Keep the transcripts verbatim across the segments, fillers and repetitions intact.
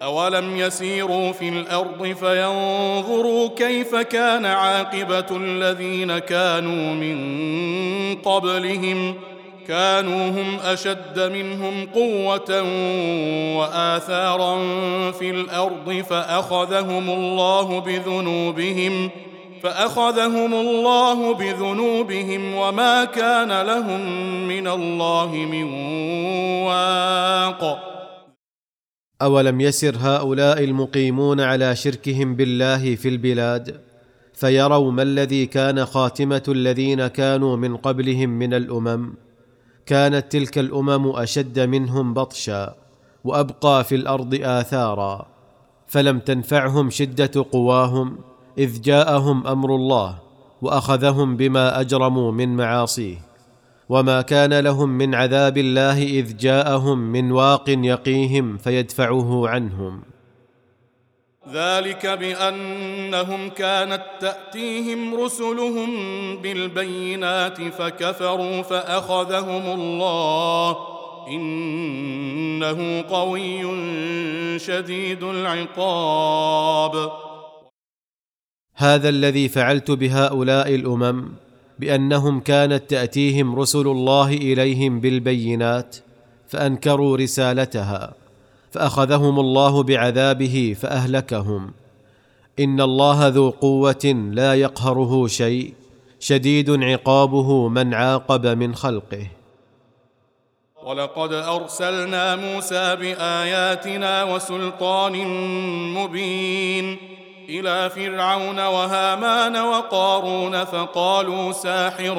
أولم يسيروا في الأرض فينظروا كيف كان عاقبة الذين كانوا من قبلهم كانوا هم أشد منهم قوة وآثارا في الأرض فأخذهم الله بذنوبهم فأخذهم الله بذنوبهم وما كان لهم من الله من واق. أولم يسر هؤلاء المقيمون على شركهم بالله في البلاد فيروا ما الذي كان خاتمة الذين كانوا من قبلهم من الأمم؟ كانت تلك الأمم أشد منهم بطشا وأبقى في الأرض آثارا، فلم تنفعهم شدة قواهم إذ جاءهم أمر الله وأخذهم بما أجرموا من معاصيه، وما كان لهم من عذاب الله إذ جاءهم من واق يقيهم فيدفعه عنهم. ذلك بأنهم كانت تأتيهم رسلهم بالبينات فكفروا فأخذهم الله إنه قوي شديد العقاب. هذا الذي فعلت بهؤلاء الأمم بأنهم كانت تأتيهم رسل الله إليهم بالبينات فأنكروا رسالتها فأخذهم الله بعذابه فأهلكهم. إن الله ذو قوة لا يقهره شيء شديد عقابه من عاقب من خلقه. ولقد أرسلنا موسى بآياتنا وسلطان مبين إلى فرعون وهامان وقارون فقالوا ساحر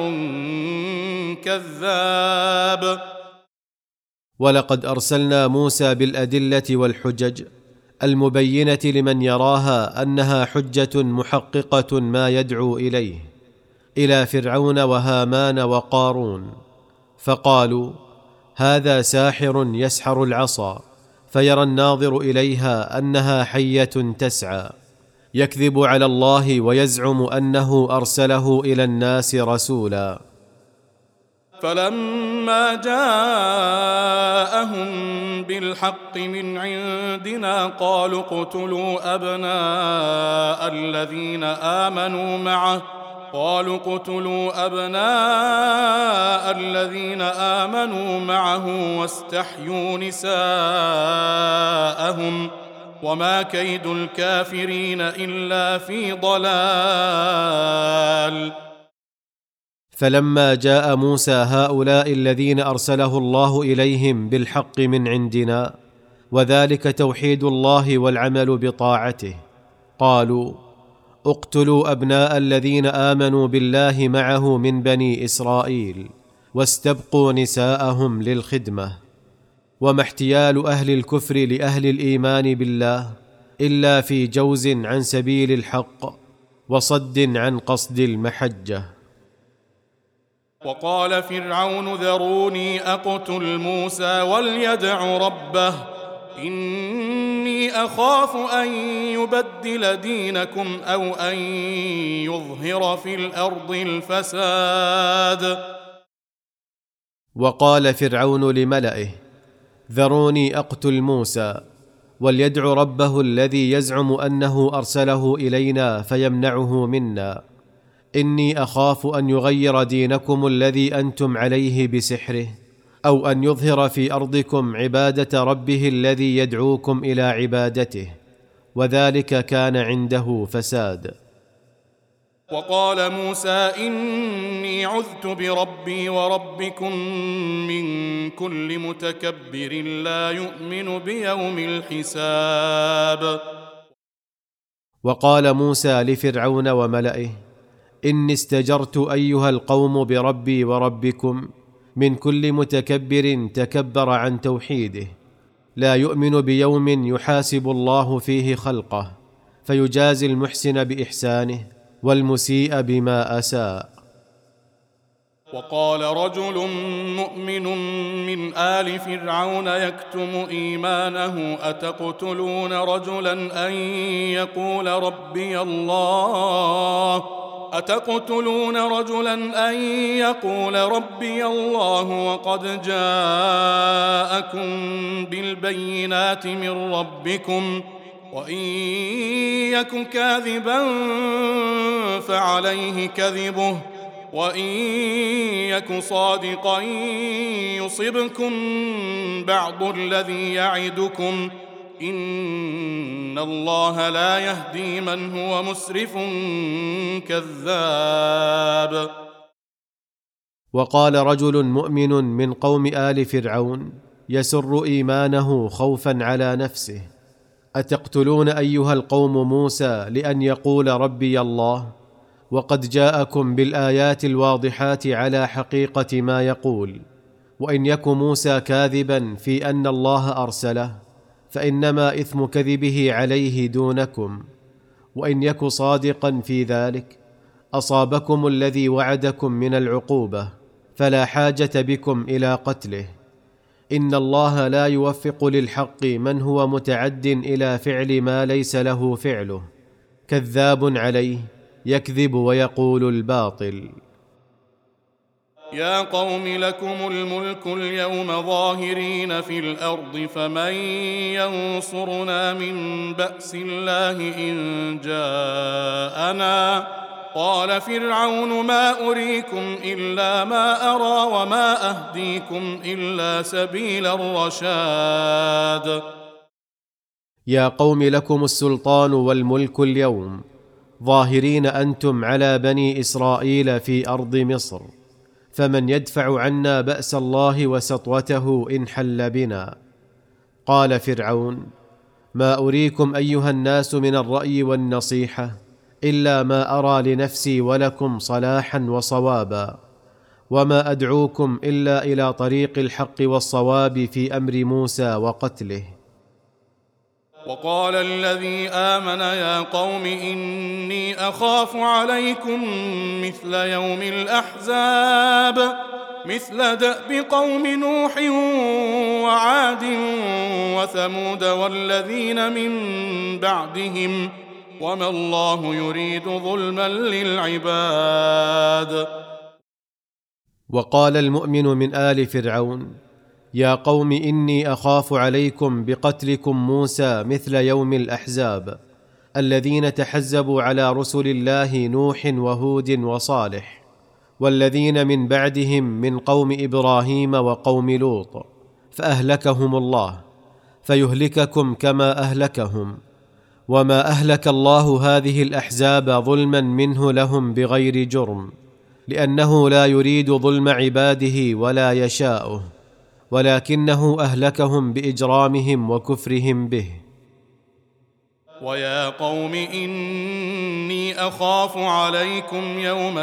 كذاب. ولقد أرسلنا موسى بالأدلة والحجج المبينة لمن يراها أنها حجة محققة ما يدعو إليه إلى فرعون وهامان وقارون، فقالوا هذا ساحر يسحر العصا فيرى الناظر إليها أنها حية تسعى، يكذب على الله ويزعم أنه أرسله إلى الناس رسولا. فلما جاءهم بالحق من عندنا قالوا اقتلوا أبناء الذين آمنوا معه قالوا اقتلوا أبناء الذين آمنوا معه واستحيوا نساءهم وما كيد الكافرين إلا في ضلال. فلما جاء موسى هؤلاء الذين أرسله الله إليهم بالحق من عندنا وذلك توحيد الله والعمل بطاعته، قالوا اقتلوا أبناء الذين آمنوا بالله معه من بني إسرائيل واستبقوا نساءهم للخدمة. وما احتيال أهل الكفر لأهل الإيمان بالله إلا في جوز عن سبيل الحق وصد عن قصد المحجة. وقال فرعون ذروني أقتل موسى وليدع ربه إني أخاف أن يبدل دينكم أو أن يظهر في الأرض الفساد. وقال فرعون لملئه ذروني أقتل موسى وليدع ربه الذي يزعم أنه أرسله إلينا فيمنعه منا، إني أخاف أن يغير دينكم الذي أنتم عليه بسحره أو أن يظهر في أرضكم عبادة ربه الذي يدعوكم إلى عبادته، وذلك كان عنده فساد. وقال موسى إني عذت بربي وربكم من كل متكبر لا يؤمن بيوم الحساب. وقال موسى لفرعون وملئه إني استجرت أيها القوم بربي وربكم من كل متكبر تكبر عن توحيده لا يؤمن بيوم يحاسب الله فيه خلقه فيجازي المحسن بإحسانه والمسيء بما أساء. وقال رجل مؤمن من آل فرعون يكتم إيمانه أتقتلون رجلا أن يقول ربي الله أتقتلون رجلا أن يقول ربي الله وقد جاءكم بالبينات من ربكم وإن يك كاذبا فعليه كذبه وإن يك صادقا يصبكم بعض الذي يعدكم إن الله لا يهدي من هو مسرف كذاب. وقال رجل مؤمن من قوم آل فرعون يسر إيمانه خوفا على نفسه: أتقتلون أيها القوم موسى لأن يقول ربي الله وقد جاءكم بالآيات الواضحات على حقيقة ما يقول، وإن يك موسى كاذبا في أن الله أرسله فإنما إثم كذبه عليه دونكم، وإن يك صادقا في ذلك أصابكم الذي وعدكم من العقوبة فلا حاجة بكم إلى قتله، إن الله لا يوفق للحق من هو متعد إلى فعل ما ليس له فعله، كذاب عليه يكذب ويقول الباطل. يا قوم لكم الملك اليوم ظاهرين في الأرض فمن ينصرنا من بأس الله إن جاءنا قال فرعون ما أريكم إلا ما أرى وما أهديكم إلا سبيل الرشاد. يا قوم لكم السلطان والملك اليوم ظاهرين أنتم على بني إسرائيل في أرض مصر، فمن يدفع عنا بأس الله وسطوته إن حل بنا؟ قال فرعون ما أريكم أيها الناس من الرأي والنصيحة إلا ما أرى لنفسي ولكم صلاحا وصوابا، وما أدعوكم إلا إلى طريق الحق والصواب في أمر موسى وقتله. وقال الذي آمن يا قوم إني أخاف عليكم مثل يوم الأحزاب مثل دأب قوم نوح وعاد وثمود والذين من بعدهم وما الله يريد ظلما للعباد. وقال المؤمن من آل فرعون يا قوم إني أخاف عليكم بقتلكم موسى مثل يوم الأحزاب الذين تحزبوا على رسل الله نوح وهود وصالح والذين من بعدهم من قوم إبراهيم وقوم لوط، فأهلكهم الله فيهلككم كما أهلكهم، وما أهلك الله هذه الأحزاب ظلما منه لهم بغير جرم، لأنه لا يريد ظلم عباده ولا يشاؤه، ولكنه أهلكهم بإجرامهم وكفرهم به. ويا قوم إني أخاف عليكم يوم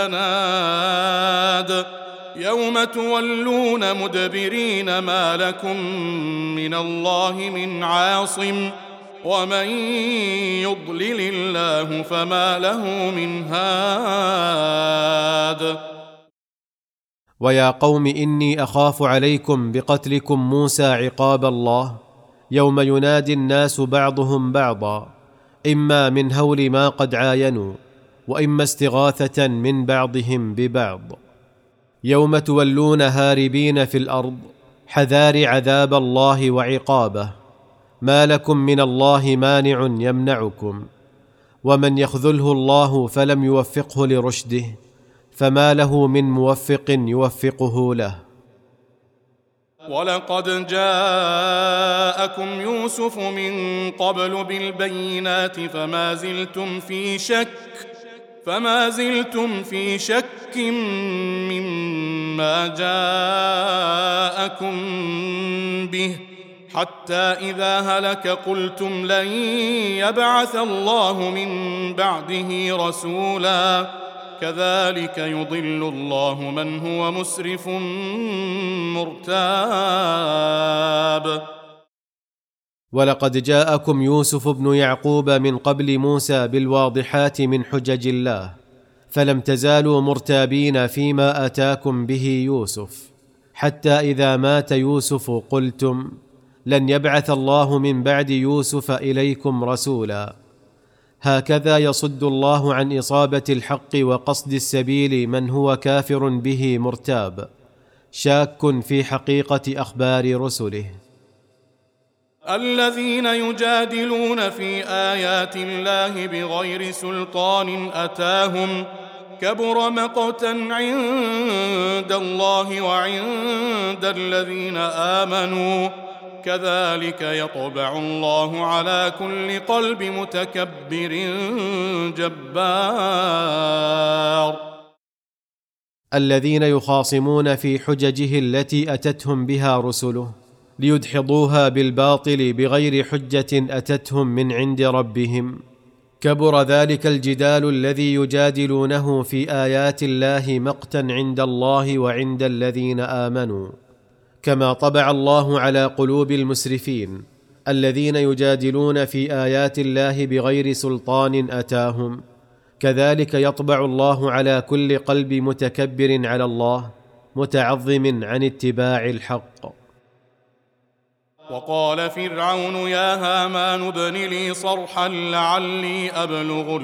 التناد يوم تولون مدبرين ما لكم من الله من عاصم ومن يضلل الله فما له من هاد. ويا قوم إني أخاف عليكم بقتلكم موسى عقاب الله يوم ينادي الناس بعضهم بعضا، إما من هول ما قد عاينوا وإما استغاثة من بعضهم ببعض، يوم تولون هاربين في الأرض حذار عذاب الله وعقابه، ما لكم من الله مانع يمنعكم، ومن يخذله الله فلم يوفقه لرشده فما له من موفق يوفقه له. ولقد جاءكم يوسف من قبل بالبينات فما زلتم في شك فما زلتم في شك مما جاءكم به حتى إذا هلك قلتم لن يبعث الله من بعده رسولا كذلك يضل الله من هو مسرف مرتاب. ولقد جاءكم يوسف بن يعقوب من قبل موسى بالواضحات من حجج الله، فلم تزالوا مرتابين فيما أتاكم به يوسف، حتى إذا مات يوسف قلتم لن يبعث الله من بعد يوسف إليكم رسولا. هكذا يصد الله عن إصابة الحق وقصد السبيل من هو كافر به مرتاب شاك في حقيقة أخبار رسله. الذين يجادلون في آيات الله بغير سلطان أتاهم كبر مقتا عند الله وعند الذين آمنوا كذلك يطبع الله على كل قلب متكبر جبار. الذين يخاصمون في حججه التي أتتهم بها رسله ليدحضوها بالباطل بغير حجة أتتهم من عند ربهم، كبر ذلك الجدال الذي يجادلونه في آيات الله مقتا عند الله وعند الذين آمنوا، كما طبع الله على قلوب المسرفين الذين يجادلون في آيات الله بغير سلطان أتاهم، كذلك يطبع الله على كل قلب متكبر على الله متعظم عن اتباع الحق. وقال فرعون يا هامان ابن لي صرحا لعلي أبلغ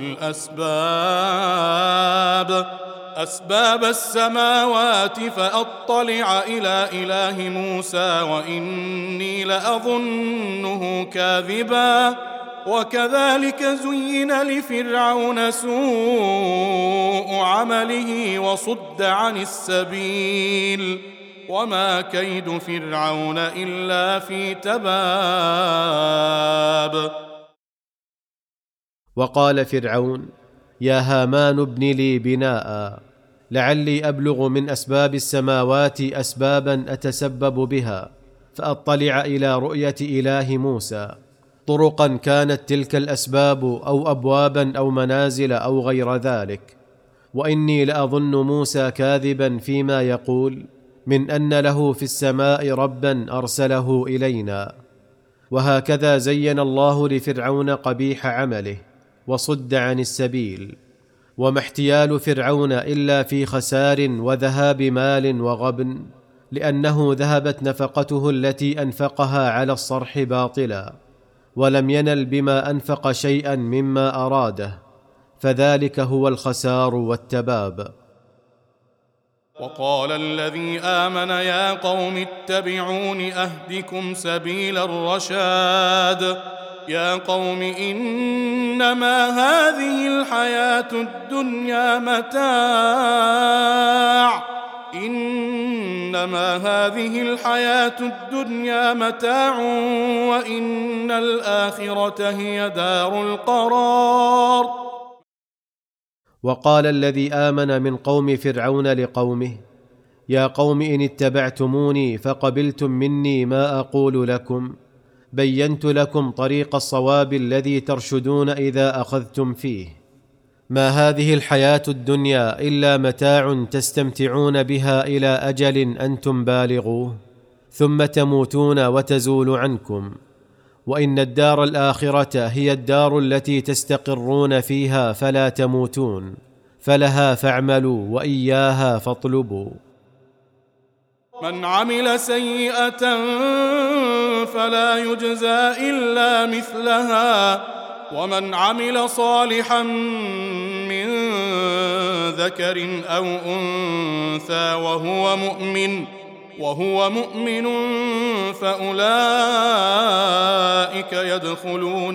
الأسباب أسباب السماوات فأطلع إلى إله موسى وإني لأظنه كاذبا وكذلك زين لفرعون سوء عمله وصد عن السبيل وما كيد فرعون إلا في تباب. وقال فرعون يا هامان ابن لي بناء لعلي أبلغ من أسباب السماوات أسبابا أتسبب بها فأطلع إلى رؤية إله موسى، طرقا كانت تلك الأسباب أو أبوابا أو منازل أو غير ذلك، وإني لأظن موسى كاذبا فيما يقول من أن له في السماء ربا أرسله إلينا. وهكذا زين الله لفرعون قبيح عمله وصد عن السبيل، وما احتيال فرعون إلا في خسار وذهاب مال وغبن، لأنه ذهبت نفقته التي أنفقها على الصرح باطلا، ولم ينل بما أنفق شيئا مما أراده، فذلك هو الخسار والتباب. وقال الذي آمن يا قوم اتبعون أهدكم سبيل الرشاد يا قوم إنما هذه الحياة الدنيا متاع إنما هذه الحياة الدنيا متاع وإن الآخرة هي دار القرار. وقال الذي آمن من قوم فرعون لقومه يا قوم إن اتبعتموني فقبلتم مني ما أقول لكم، بينت لكم طريق الصواب الذي ترشدون إذا أخذتم فيه. ما هذه الحياة الدنيا إلا متاع تستمتعون بها إلى أجل أنتم بالغوه، ثم تموتون وتزول عنكم، وإن الدار الآخرة هي الدار التي تستقرون فيها فلا تموتون، فلها فاعملوا وإياها فاطلبوا. من عمل سيئة فلا يجزى إلا مثلها ومن عمل صالحا من ذكر أو أنثى وهو مؤمن وهو مؤمن فأولئك يدخلون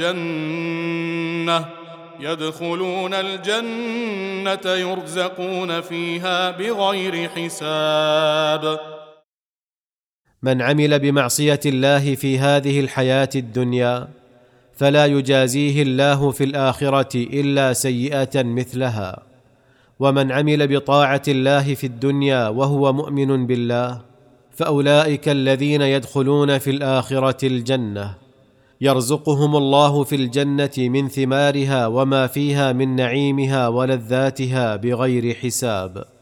الجنة يدخلون الجنة يرزقون فيها بغير حساب. من عمل بمعصية الله في هذه الحياة الدنيا فلا يجازيه الله في الآخرة إلا سيئة مثلها، ومن عمل بطاعة الله في الدنيا وهو مؤمن بالله فأولئك الذين يدخلون في الآخرة الجنة، يرزقهم الله في الجنة من ثمارها وما فيها من نعيمها ولذاتها بغير حساب.